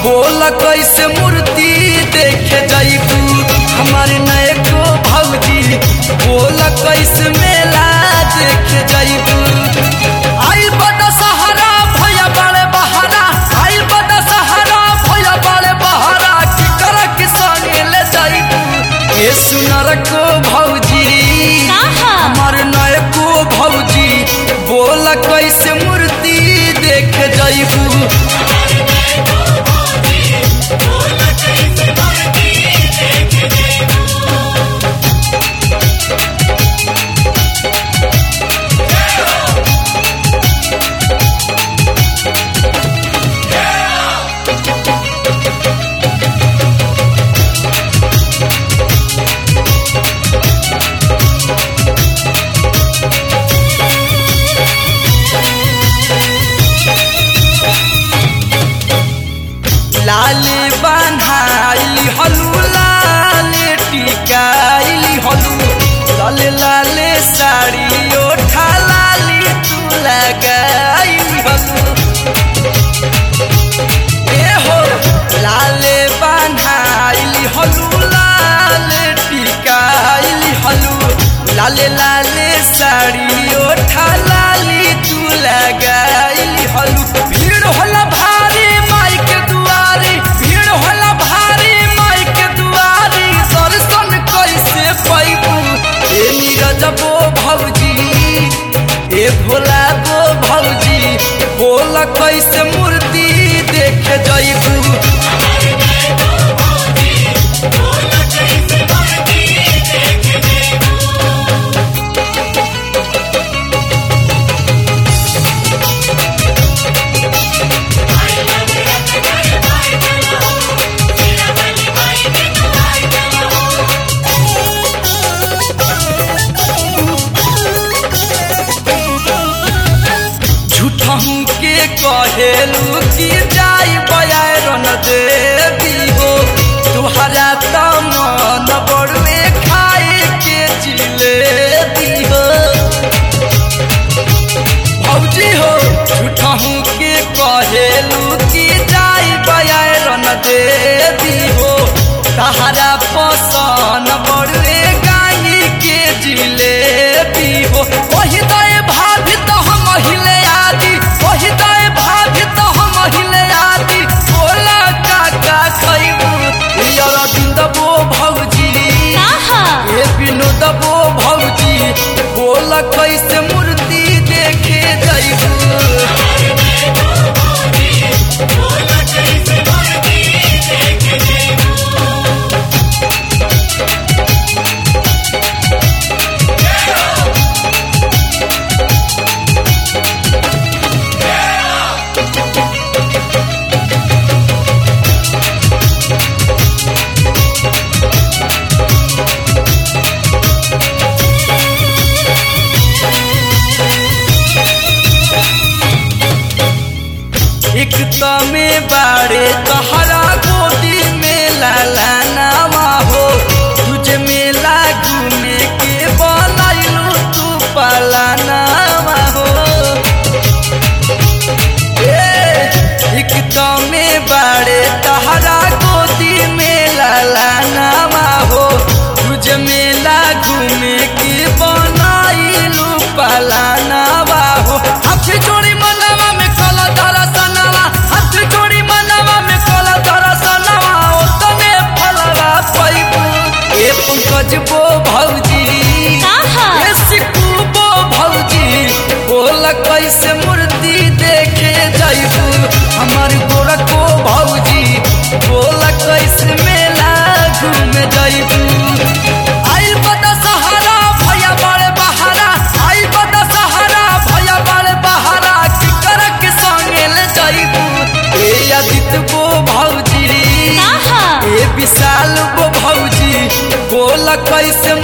बोल कैसे मूर्ति देखे जाइबू हमारे नए को भौजी बोल कैसे मेला देखे जाइबू आई बड़ा सहारा भैया बड़े बहारा आई बड़ा सहारा भैया बड़े बहारा की कर के संगे ले जाइबू ए सुनर को भौजी हमारे नए को भौजी बोल कैसे मूर्ति देखे जाइबू लाले बान्हाइली हलू लाले टिकाइली हलू लाले लाले साड़ी ओठा लाली तू लगाइली हलू ए हो लाले बान्हाइली हलू लाले टिकाइली हलू लाले लाले साड़ी ओठा लाली तू लगाइली हलू भीड़ होला भारी माई के दुआरी भीड़ होला भारी माई के दुआरी दर्शन कैसे पैबू ए नीरज बो भौजी ए भोला बो भौजी बोल कैसे मूर्ति देखे जाइबू झूठहू के कहेलू कि जाई बयारन देवी हो तुहरा त मन बड़ुए खाए के जिलेबी हो भौजी हो झूठहू के कहेलू कि जाई बयारन देवी हो तहरा पसन बड़ुए गाई के जिलेबी हो वही दे भाभी तो हम हिले आदि वही दे भाभी तो हम हिले आदि बोला काका खैबू यार बिंदबो भौजी ए विनोदबो भौजी बोला कैसे मूर्ति देखे जाइबू एक तमे बाड़े तहरा गोदी में लाला नामा हो तुझे मेला घूमे के बनाइलू तू पाला नामा हो एक तमे बाड़े तहरा गोदी में लाला नामा हो तुझे मेला घूमे के बनाइलू पाला नामा हो हाथ जोड़ी मनवा में कला धरा सनवा हाथ जोड़ी मनवा में कला धरा सनवा ओ तने फलवा पैबू ए पंकज बो भौजी ए सिकू बो भौजी बोल कैसे मूर्ति देखे जाइबू हमार गोरा को भौजी बोल कैसे मेला घूमे जाइबू आइल बड़ा सहारा भैया बड़े बहारा आइल बड़ा सहारा भैया बड़े बहारा की कर के संगे ले जाइबू ए आदित्य बो भौजी ए विशाल बो भौजी बोल कैसे